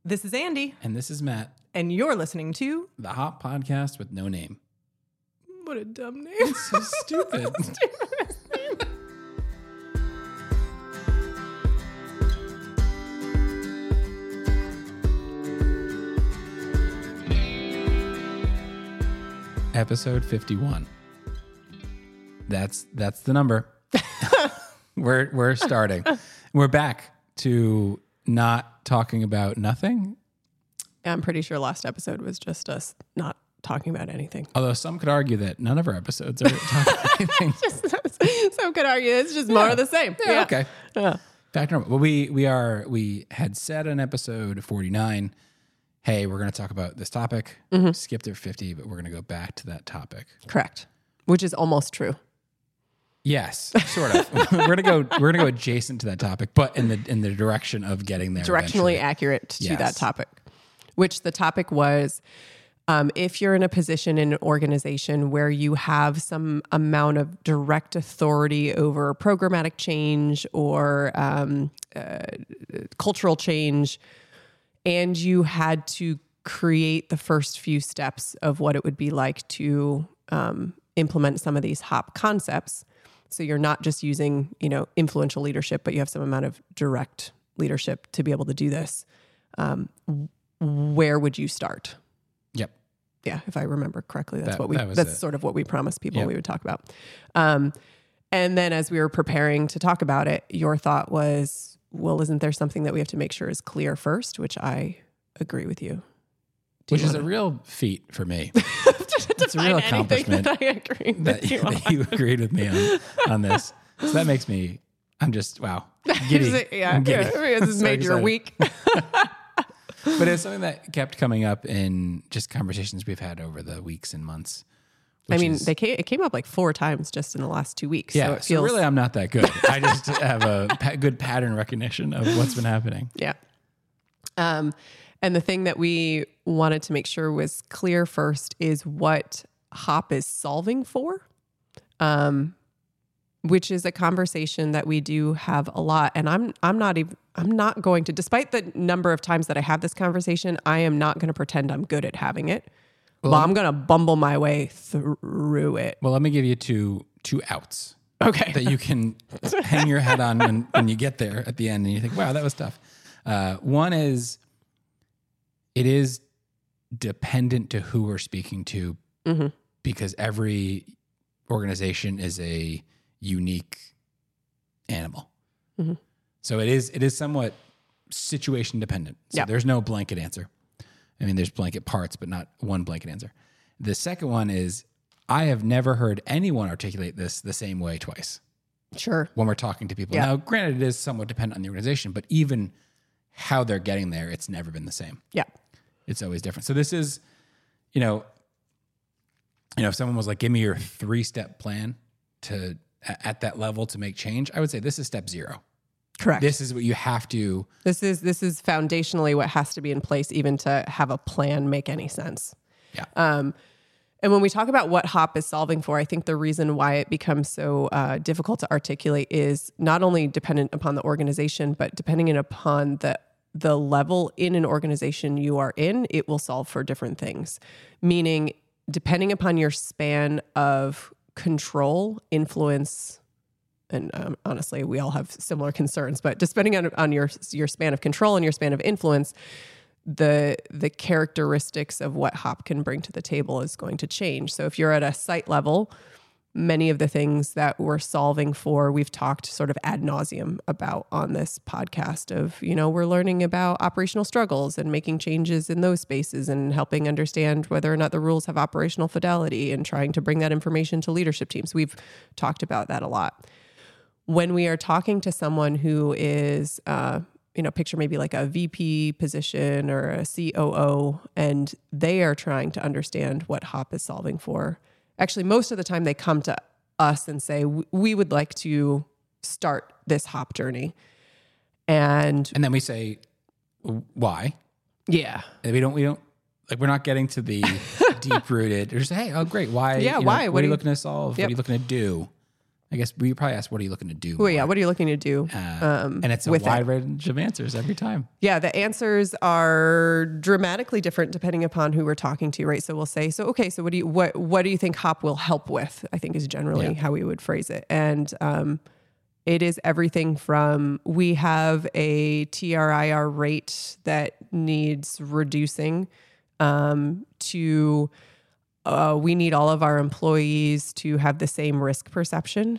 This is Andy. And this is Matt. And you're listening to The Hop Podcast with no name. What a dumb name. It's so stupid. Episode 51. That's the number. We're starting. We're back to not talking about nothing. I'm pretty sure last episode was just us not talking about anything. Although some could argue that none of our episodes are talking about anything. Some could argue it's just more of the same. Yeah. Okay. Yeah. Back to normal. Well, we had said on episode 49, hey, we're going to talk about this topic. Skipped it 50, but we're going to go back to that topic. Correct. Which is almost true. Yes, sort of. we're gonna go adjacent to that topic, but in the direction of getting there. Directionally eventually. accurate to Yes. that topic. Which the topic was, if you're in a position in an organization where you have some amount of direct authority over programmatic change or cultural change, and you had to create the first few steps of what it would be like to implement some of these HOP concepts. So you're not just using, influential leadership, but you have some amount of direct leadership to be able to do this. Where would you start? Yep. Yeah, if I remember correctly, that's That's sort of what we promised people Yep. we would talk about. And then as we were preparing to talk about it, your thought was, well, isn't there something that we have to make sure is clear first? Which I agree with you. Which is a real feat for me. It's a real accomplishment that I agree that you agreed with me on this. So that makes me, I'm just, wow. on. Giddy. Yeah, I'm giddy. this has So made your excited. week. But it's something that kept coming up in just conversations we've had over the weeks and months. I mean, is- it came up like 4 times just in the last 2 weeks. Yeah, so it feels really I'm not that good. I just have a good pattern recognition of what's been happening. Yeah. And the thing that we wanted to make sure was clear first is what HOP is solving for, which is a conversation that we do have a lot. And I'm not going to, despite the number of times that I have this conversation, I am not going to pretend I'm good at having it. Well, I'm going to bumble my way through it. Well, let me give you two outs. Okay. That you can hang your head on when you get there at the end and you think, wow, that was tough. One is, it is dependent to who we're speaking to because every organization is a unique animal. So it is somewhat situation dependent. So there's no blanket answer. I mean, there's blanket parts, but not one blanket answer. The second one is, I have never heard anyone articulate this the same way twice. Sure. When we're talking to people. Yeah. Now, granted, it is somewhat dependent on the organization, but even how they're getting there, it's never been the same. Yeah. It's always different. So this is, if someone was like, give me your 3-step plan to at that level to make change, I would say this is step 0. Correct. This is what you have to. This is foundationally what has to be in place even to have a plan make any sense. Yeah. And when we talk about what HOP is solving for, I think the reason why it becomes so difficult to articulate is not only dependent upon the organization, but depending upon the level in an organization you are in, it will solve for different things. Meaning, depending upon your span of control, influence, and honestly, we all have similar concerns, but depending on your span of control and your span of influence, the characteristics of what HOP can bring to the table is going to change. So if you're at a site level, many of the things that we're solving for, we've talked sort of ad nauseum about on this podcast of, we're learning about operational struggles and making changes in those spaces and helping understand whether or not the rules have operational fidelity and trying to bring that information to leadership teams. We've talked about that a lot. When we are talking to someone who is, picture maybe like a VP position or a COO, and they are trying to understand what HOP is solving for. Actually, most of the time they come to us and say, we would like to start this HOP journey. And then we say, why? Yeah. And we don't, like, we're not getting to the deep rooted, or just, hey, oh, great. Why? Yeah. Why? What are you looking to solve? Yep. What are you looking to do? I guess we probably ask, what are you looking to do? Well, yeah. What are you looking to do? And it's a wide range of answers every time. Yeah, the answers are dramatically different depending upon who we're talking to, right? So we'll say, so what do you think HOP will help with? I think is generally how we would phrase it. And it is everything from, we have a TRIR rate that needs reducing, to we need all of our employees to have the same risk perception,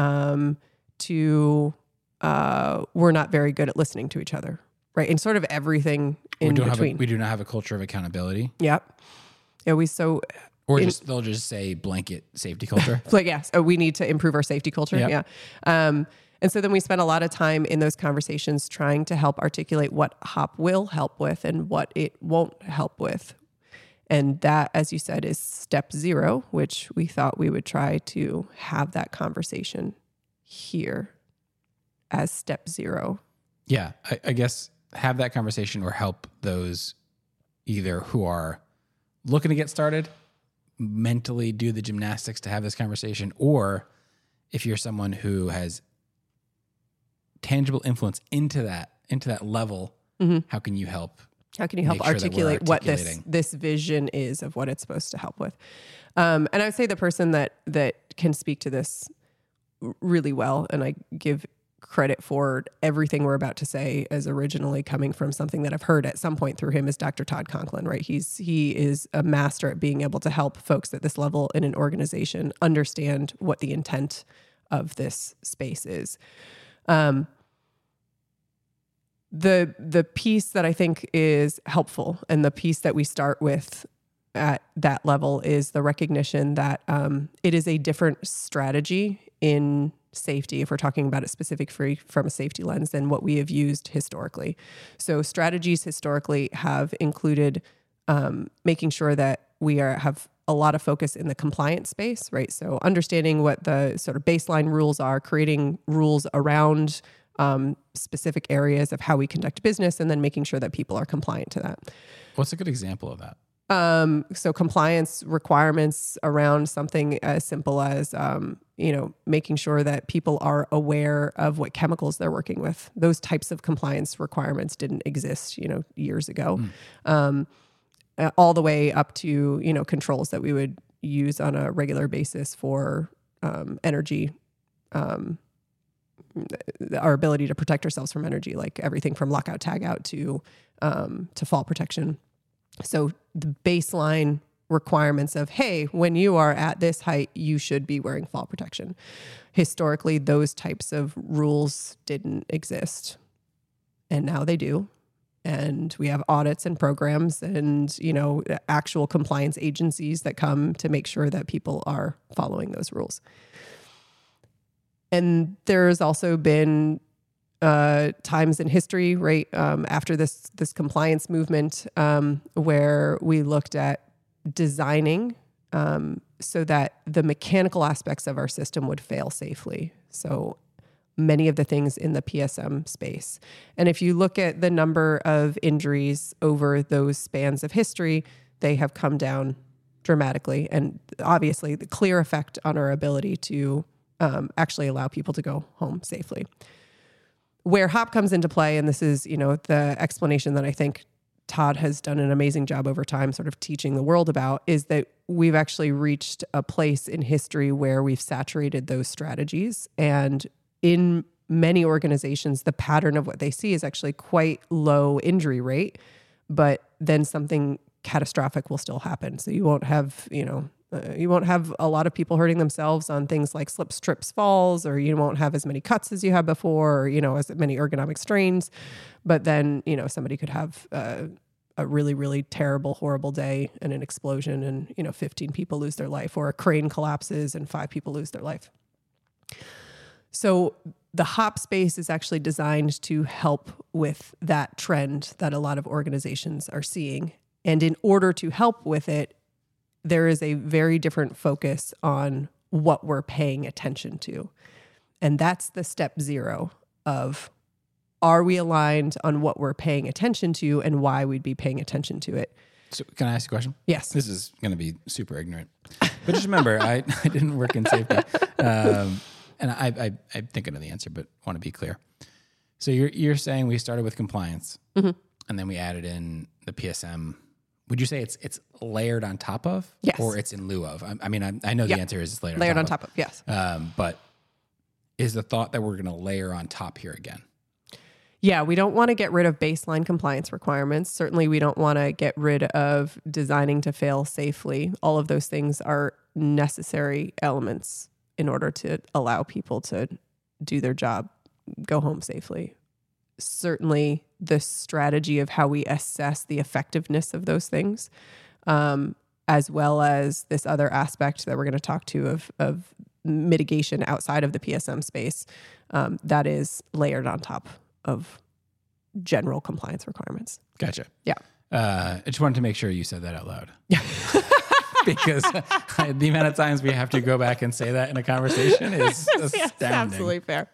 to we're not very good at listening to each other, right? And sort of everything in between. We do not have a culture of accountability. Yep. Yeah, they'll just say blanket safety culture. Like, yes, we need to improve our safety culture. Yep. Yeah. And so then we spend a lot of time in those conversations trying to help articulate what HOP will help with and what it won't help with. And that, as you said, is step 0, which we thought we would try to have that conversation here as step 0. Yeah, I guess have that conversation or help those either who are looking to get started, mentally do the gymnastics to have this conversation, or if you're someone who has tangible influence into that level, how can you help? How can you help articulate what this vision is of what it's supposed to help with? And I would say the person that can speak to this really well, and I give credit for everything we're about to say as originally coming from something that I've heard at some point through him, is Dr. Todd Conklin, right? He is a master at being able to help folks at this level in an organization understand what the intent of this space is. The piece that I think is helpful, and the piece that we start with at that level, is the recognition that it is a different strategy in safety, if we're talking about it specifically from a safety lens, than what we have used historically. So strategies historically have included making sure that we have a lot of focus in the compliance space, right? So understanding what the sort of baseline rules are, creating rules around specific areas of how we conduct business, and then making sure that people are compliant to that. What's a good example of that? So compliance requirements around something as simple as, making sure that people are aware of what chemicals they're working with. Those types of compliance requirements didn't exist, years ago. All the way up to, controls that we would use on a regular basis for energy, our ability to protect ourselves from energy, like everything from lockout, tagout to fall protection. So the baseline requirements of, hey, when you are at this height, you should be wearing fall protection. Historically, those types of rules didn't exist, and now they do. And we have audits and programs and, actual compliance agencies that come to make sure that people are following those rules. And there's also been times in history, right, after this compliance movement, where we looked at designing so that the mechanical aspects of our system would fail safely. So many of the things in the PSM space. And if you look at the number of injuries over those spans of history, they have come down dramatically. And obviously the clear effect on our ability to actually allow people to go home safely. Where HOP comes into play, and this is, the explanation that I think Todd has done an amazing job over time sort of teaching the world about, is that we've actually reached a place in history where we've saturated those strategies. And in many organizations, the pattern of what they see is actually quite low injury rate, but then something catastrophic will still happen. So you won't have, you won't have a lot of people hurting themselves on things like slips, trips, falls, or you won't have as many cuts as you had before, or, as many ergonomic strains. But then, somebody could have a really, really terrible, horrible day and an explosion and, 15 people lose their life, or a crane collapses and 5 people lose their life. So the HOP space is actually designed to help with that trend that a lot of organizations are seeing. And in order to help with it, there is a very different focus on what we're paying attention to. And that's the step 0 of, are we aligned on what we're paying attention to and why we'd be paying attention to it? So can I ask a question? Yes. This is going to be super ignorant. But just remember, I didn't work in safety. And I'm thinking of the answer, but want to be clear. So you're saying we started with compliance, and then we added in the PSM. Would you say it's layered on top of, yes, or it's in lieu of? I mean, I know the answer is it's layered on top of. Yes. But is the thought that we're going to layer on top here again? Yeah, we don't want to get rid of baseline compliance requirements. Certainly, we don't want to get rid of designing to fail safely. All of those things are necessary elements in order to allow people to do their job, go home safely. Certainly, the strategy of how we assess the effectiveness of those things, as well as this other aspect that we're going to talk to of mitigation outside of the PSM space, that is layered on top of general compliance requirements. Gotcha. Yeah. I just wanted to make sure you said that out loud. Because the amount of times we have to go back and say that in a conversation is astounding. Yes, absolutely fair.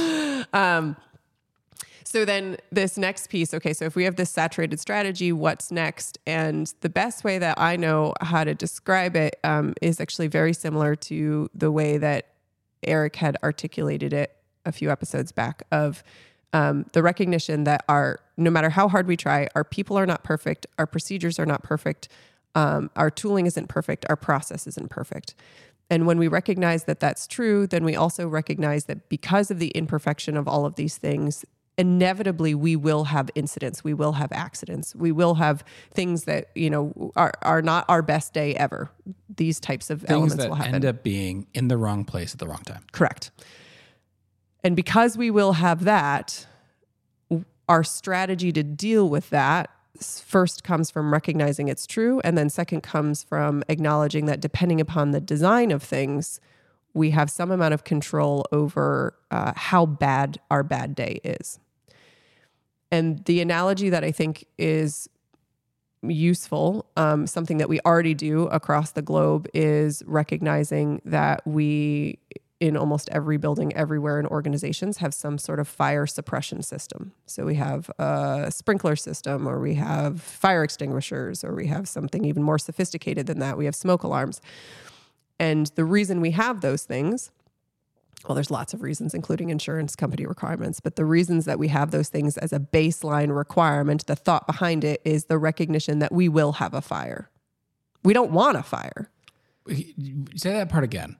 So then this next piece, okay, so if we have this saturated strategy, what's next? And the best way that I know how to describe it is actually very similar to the way that Eric had articulated it a few episodes back of the recognition that no matter how hard we try, our people are not perfect, our procedures are not perfect, our tooling isn't perfect, our process isn't perfect. And when we recognize that that's true, then we also recognize that because of the imperfection of all of these things, inevitably we will have incidents, we will have accidents, we will have things that, are not our best day ever. These types of elements will happen. End up being in the wrong place at the wrong time. Correct. And because we will have that, our strategy to deal with that first comes from recognizing it's true. And then second comes from acknowledging that depending upon the design of things, we have some amount of control over how bad our bad day is. And the analogy that I think is useful, something that we already do across the globe, is recognizing that we, in almost every building, everywhere in organizations, have some sort of fire suppression system. So we have a sprinkler system, or we have fire extinguishers, or we have something even more sophisticated than that. We have smoke alarms. And the reason we have those things, well, there's lots of reasons, including insurance company requirements, but the reasons that we have those things as a baseline requirement, the thought behind it is the recognition that we will have a fire. We don't want a fire. Say that part again.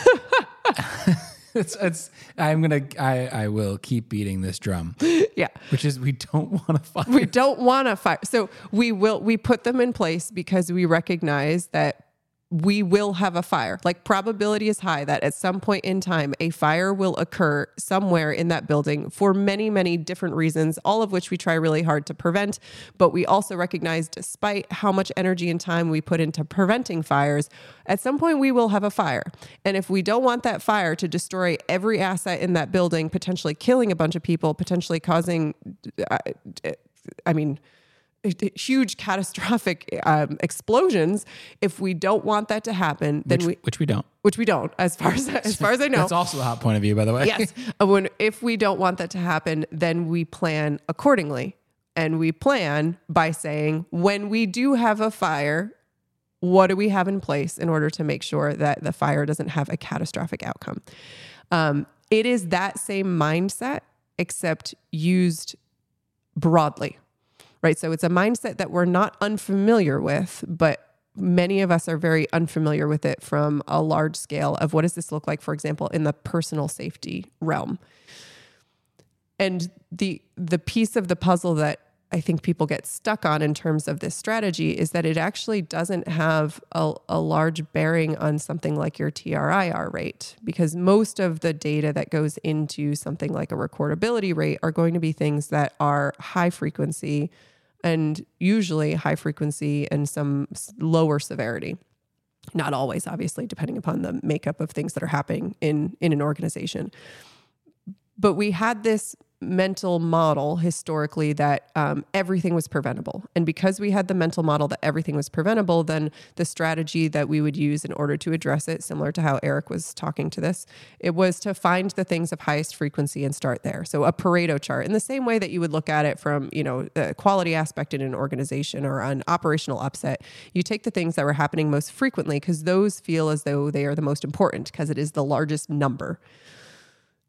I will keep beating this drum. Yeah. Which is we don't want a fire. We don't want a fire. So we put them in place because we recognize that we will have a fire. Like, probability is high that at some point in time, a fire will occur somewhere in that building for many, many different reasons, all of which we try really hard to prevent. But we also recognize, despite how much energy and time we put into preventing fires, at some point we will have a fire. And if we don't want that fire to destroy every asset in that building, potentially killing a bunch of people, potentially causing, huge catastrophic explosions. If we don't want that to happen, then which we don't, as far as I know. That's also a hot point of view, by the way. Yes. If we don't want that to happen, then we plan accordingly, and we plan by saying, when we do have a fire, what do we have in place in order to make sure that the fire doesn't have a catastrophic outcome? It is that same mindset, except used broadly. Right. So it's a mindset that we're not unfamiliar with, but many of us are very unfamiliar with it from a large scale of what does this look like, for example, in the personal safety realm. And the piece of the puzzle that I think people get stuck on in terms of this strategy is that it actually doesn't have a large bearing on something like your TRIR rate, because most of the data that goes into something like a recordability rate are going to be things that are high frequency, and usually high frequency and some lower severity. Not always, obviously, depending upon the makeup of things that are happening in an organization. But we had this mental model historically that everything was preventable. And because we had the mental model that everything was preventable, then the strategy that we would use in order to address it, similar to how Eric was talking to this, it was to find the things of highest frequency and start there. So a Pareto chart, in the same way that you would look at it from, the quality aspect in an organization or an operational upset, you take the things that were happening most frequently because those feel as though they are the most important because it is the largest number.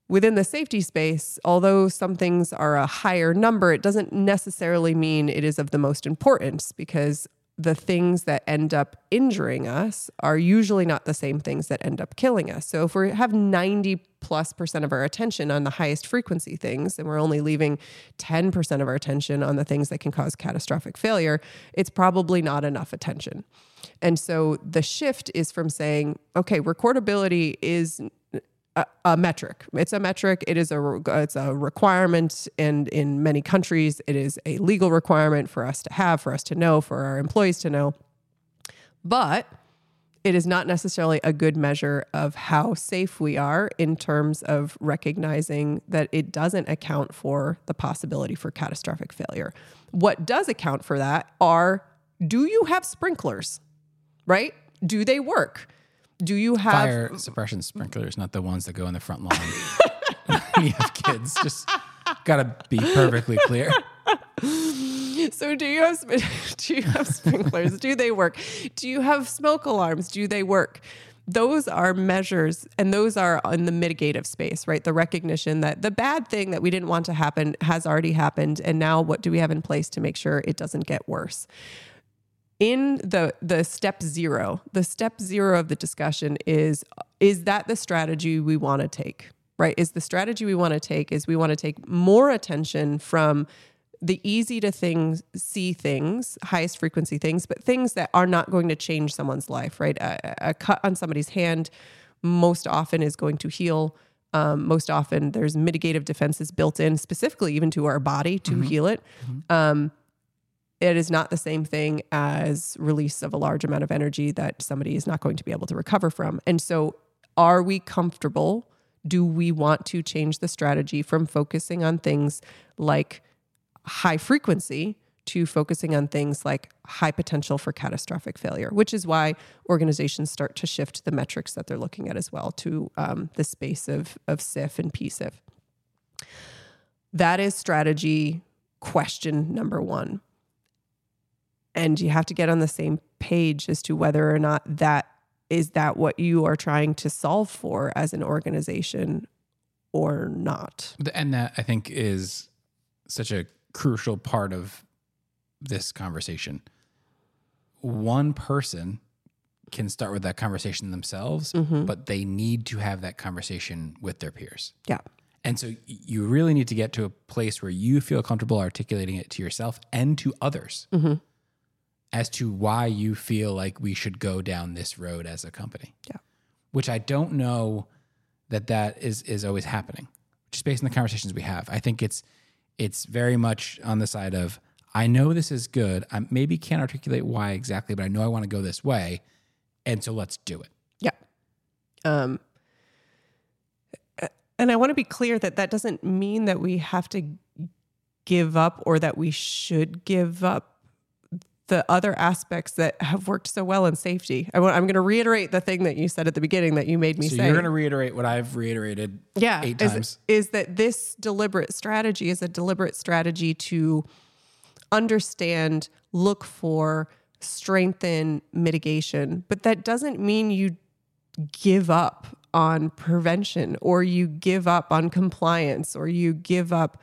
Within the safety space, although some things are a higher number, it doesn't necessarily mean it is of the most importance, because the things that end up injuring us are usually not the same things that end up killing us. So if we have 90+% of our attention on the highest frequency things, and we're only leaving 10% of our attention on the things that can cause catastrophic failure, it's probably not enough attention. And so the shift is from saying, okay, recordability is a metric. It's a metric. It's a requirement. And in many countries, it is a legal requirement for us to have, for us to know, for our employees to know. But it is not necessarily a good measure of how safe we are in terms of recognizing that it doesn't account for the possibility for catastrophic failure. What does account for that are, do you have sprinklers, right? Do they work? Do you have fire suppression sprinklers, not the ones that go in the front lawn? You have kids. Just gotta be perfectly clear. So do you have sprinklers? Do they work? Do you have smoke alarms? Do they work? Those are measures, and those are in the mitigative space, right? The recognition that the bad thing that we didn't want to happen has already happened, and now what do we have in place to make sure it doesn't get worse? In the step zero of the discussion is that the strategy we want to take, right? Is the strategy we want to take is we want to take more attention from the easy to see things, highest frequency things, but things that are not going to change someone's life, right? A cut on somebody's hand most often is going to heal. Most often there's mitigative defenses built in specifically even to our body to heal it. It is not the same thing as release of a large amount of energy that somebody is not going to be able to recover from. And so are we comfortable? Do we want to change the strategy from focusing on things like high frequency to focusing on things like high potential for catastrophic failure, which is why organizations start to shift the metrics that they're looking at as well to the space of SIF and PSIF. That is strategy question number one. And you have to get on the same page as to whether or not that what you are trying to solve for as an organization or not. And that, I think, is such a crucial part of this conversation. One person can start with that conversation themselves, but they need to have that conversation with their peers. Yeah. And so you really need to get to a place where you feel comfortable articulating it to yourself and to others. As to why you feel like we should go down this road as a company. Yeah. Which I don't know that is always happening, just based on the conversations we have. I think it's very much on the side of, I know this is good. I maybe can't articulate why exactly, but I know I want to go this way. And so let's do it. Yeah. And I want to be clear that doesn't mean that we have to give up or that we should give up the other aspects that have worked so well in safety. I'm going to reiterate the thing that you said at the beginning that you made me say. So you're going to reiterate what I've reiterated 8 times. Is that this deliberate strategy is a deliberate strategy to understand, look for, strengthen mitigation. But that doesn't mean you give up on prevention or you give up on compliance or you give up.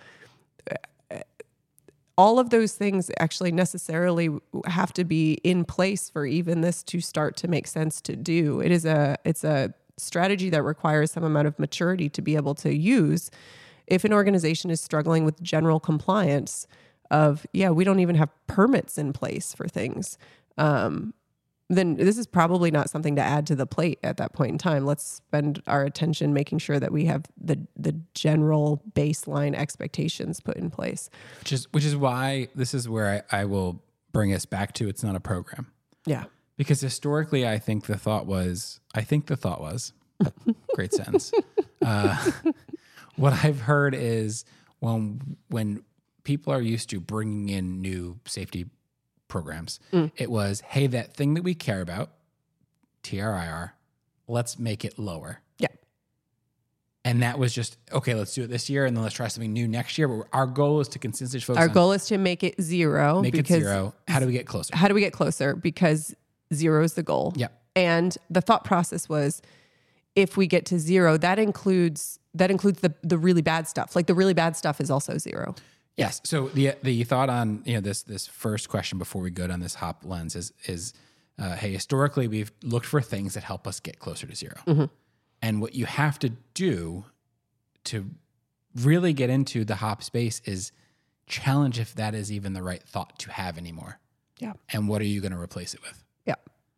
All of those things actually necessarily have to be in place for even this to start to make sense to do. It's a strategy that requires some amount of maturity to be able to use. If an organization is struggling with general compliance of, we don't even have permits in place for things, then this is probably not something to add to the plate at that point in time. Let's spend our attention making sure that we have the general baseline expectations put in place. Which is why this is where I will bring us back to, it's not a program. Yeah. Because historically, I think the thought was, great sentence. What I've heard is when people are used to bringing in new safety programs, it was, hey, that thing that we care about, TRIR, let's make it lower. Yeah. And that was just, okay, let's do it this year and then let's try something new next year. But our goal is to consistently focus on... Our goal is to make it zero. Make it zero. How do we get closer? Because zero is the goal. Yeah. And the thought process was, if we get to zero, that includes the really bad stuff. Like the really bad stuff is also 0. Yes. So the thought on this first question before we go down this hop lens is hey, historically we've looked for things that help us get closer to 0, Mm-hmm. and what you have to do to really get into the hop space is challenge if that is even the right thought to have anymore. Yeah. And what are you going to replace it with? Yeah.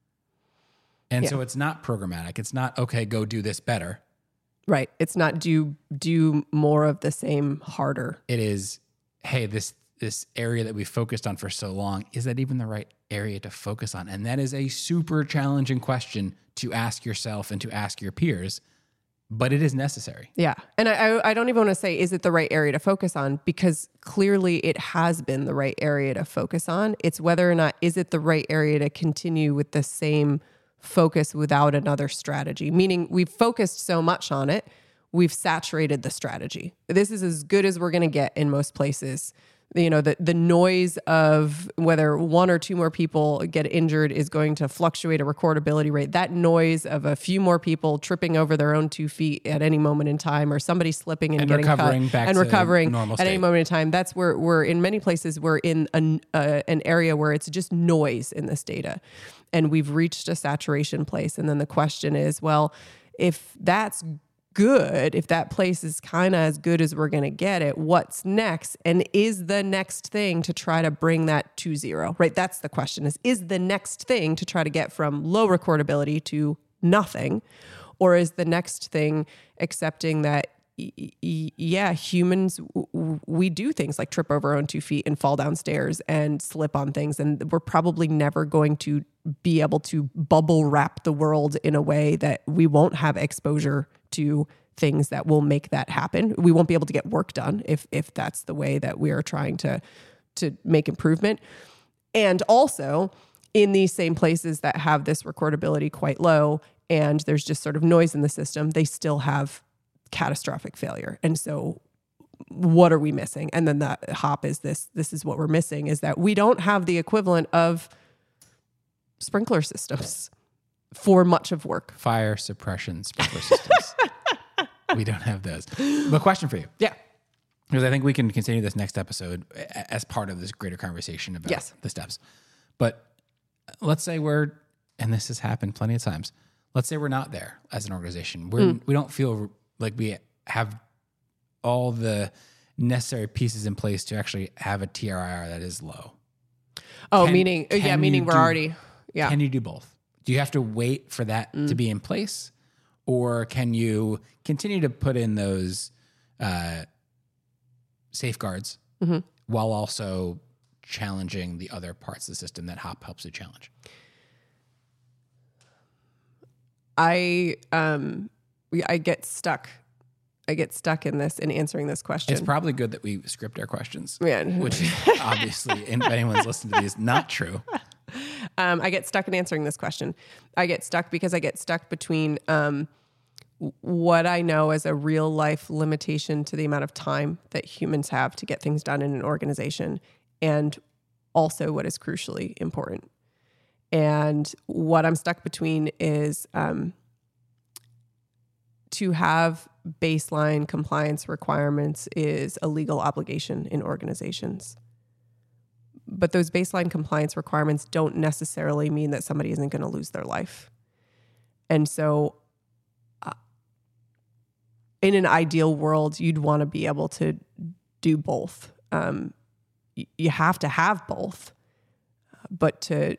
And so it's not programmatic. It's not, okay, go do this better. Right. It's not do more of the same harder. It is, hey, this area that we focused on for so long, is that even the right area to focus on? And that is a super challenging question to ask yourself and to ask your peers, but it is necessary. Yeah. And I don't even want to say, is it the right area to focus on? Because clearly it has been the right area to focus on. It's whether or not, is it the right area to continue with the same focus without another strategy? Meaning we've focused so much on it, we've saturated the strategy. This is as good as we're going to get in most places. The noise of whether 1 or 2 more people get injured is going to fluctuate a recordability rate. That noise of a few more people tripping over their own 2 feet at any moment in time, or somebody slipping and getting recovering cut back and to recovering normal at state. any moment in time. That's where we're in many places. We're in an area where it's just noise in this data, and we've reached a saturation place. And then the question is, well, if that's good, if that place is kind of as good as we're going to get it, what's next? And is the next thing to try to bring that to 0, right? That's the question, is the next thing to try to get from low recordability to nothing? Or is the next thing accepting that, humans, we do things like trip over our own 2 feet and fall downstairs and slip on things. And we're probably never going to be able to bubble wrap the world in a way that we won't have exposure to things that will make that happen. We won't be able to get work done if that's the way that we are trying to make improvement. And also in these same places that have this recordability quite low and there's just sort of noise in the system, they still have catastrophic failure. And so what are we missing? And then the hop is this is what we're missing, is that we don't have the equivalent of sprinkler systems for much of work. Fire suppression sprinkler systems. We don't have those. But question for you. Yeah. Because I think we can continue this next episode as part of this greater conversation about the steps. But let's say and this has happened plenty of times, let's say we're not there as an organization. We don't feel like we have all the necessary pieces in place to actually have a TRIR that is low. Oh, meaning we're already, Can you do both? Do you have to wait for that to be in place? Or can you continue to put in those safeguards while also challenging the other parts of the system that HOP helps you challenge? I get stuck. I get stuck in answering this question. It's probably good that we script our questions, Yeah. which is obviously, if anyone's listening to these, not true. I get stuck in answering this question. I get stuck because I get stuck between what I know as a real life limitation to the amount of time that humans have to get things done in an organization, and also what is crucially important. And what I'm stuck between is to have baseline compliance requirements is a legal obligation in organizations. But those baseline compliance requirements don't necessarily mean that somebody isn't going to lose their life. And so in an ideal world, you'd want to be able to do both. You have to have both, but to,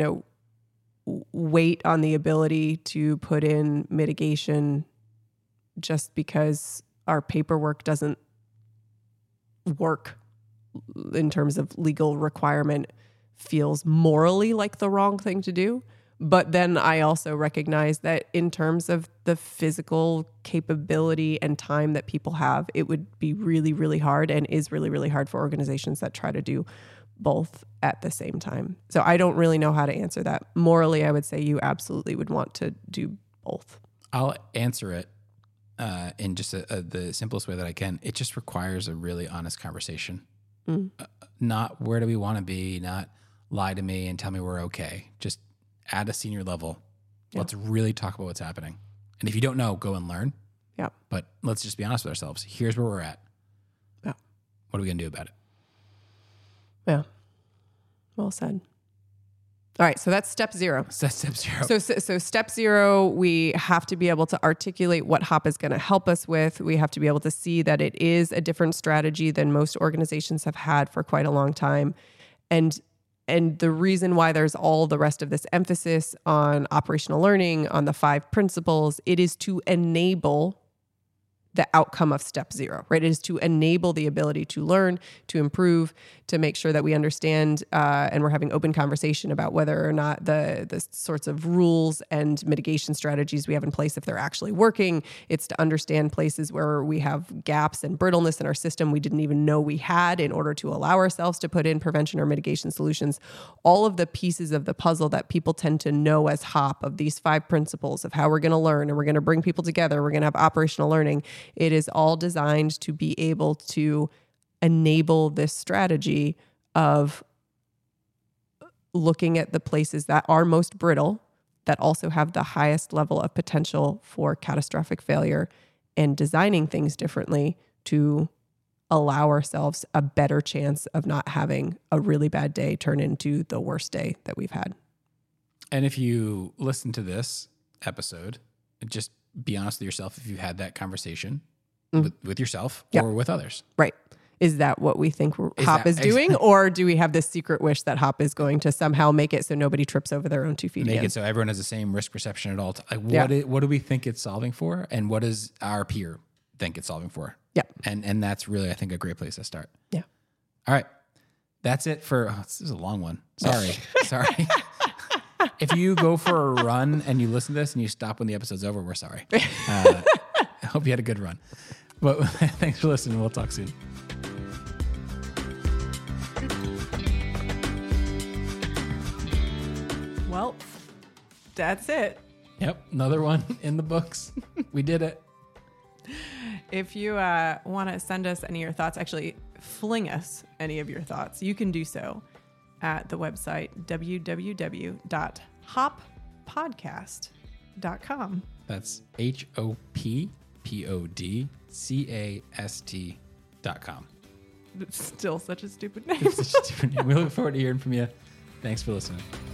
wait on the ability to put in mitigation just because our paperwork doesn't work in terms of legal requirement feels morally like the wrong thing to do. But then I also recognize that in terms of the physical capability and time that people have, it would be really, really hard, and is really, really hard for organizations that try to do both at the same time. So I don't really know how to answer that. Morally, I would say you absolutely would want to do both. I'll answer it in just the simplest way that I can. It just requires a really honest conversation. Not where do we want to be, not lie to me and tell me we're okay. Just at a senior level, let's really talk about what's happening. And if you don't know, go and learn. Yeah. But let's just be honest with ourselves. Here's where we're at. Yeah. What are we going to do about it? Yeah. Well said. All right. So that's step 0. That's step 0. So step 0, we have to be able to articulate what HOP is going to help us with. We have to be able to see that it is a different strategy than most organizations have had for quite a long time. And the reason why there's all the rest of this emphasis on operational learning, on the 5 principles, it is to enable the outcome of step 0, right? It is to enable the ability to learn, to improve, to make sure that we understand and we're having open conversation about whether or not the sorts of rules and mitigation strategies we have in place, if they're actually working. It's to understand places where we have gaps and brittleness in our system we didn't even know we had in order to allow ourselves to put in prevention or mitigation solutions. All of the pieces of the puzzle that people tend to know as HOP, of these 5 principles of how we're going to learn and we're going to bring people together, we're going to have operational learning. It is all designed to be able to enable this strategy of looking at the places that are most brittle, that also have the highest level of potential for catastrophic failure, and designing things differently to allow ourselves a better chance of not having a really bad day turn into the worst day that we've had. And if you listen to this episode, just be honest with yourself if you've had that conversation with yourself or with others. Right. Is that what we think HOP is doing? Or do we have this secret wish that HOP is going to somehow make it so nobody trips over their own 2 feet Make again? it so everyone has the same risk perception at all times. What do we think it's solving for? And what does our peer think it's solving for? Yeah. And that's really, I think, a great place to start. Yeah. All right. That's it for, this is a long one. Sorry. If you go for a run and you listen to this and you stop when the episode's over, we're sorry. I hope you had a good run. But thanks for listening. We'll talk soon. Well, that's it. Yep. Another one in the books. We did it. If you want to send us any of your thoughts, actually fling us any of your thoughts, you can do so at the website www.hoppodcast.com. That's HOPPODCAST.com. It's still such a stupid name. It's such a different name. We look forward to hearing from you. Thanks for listening.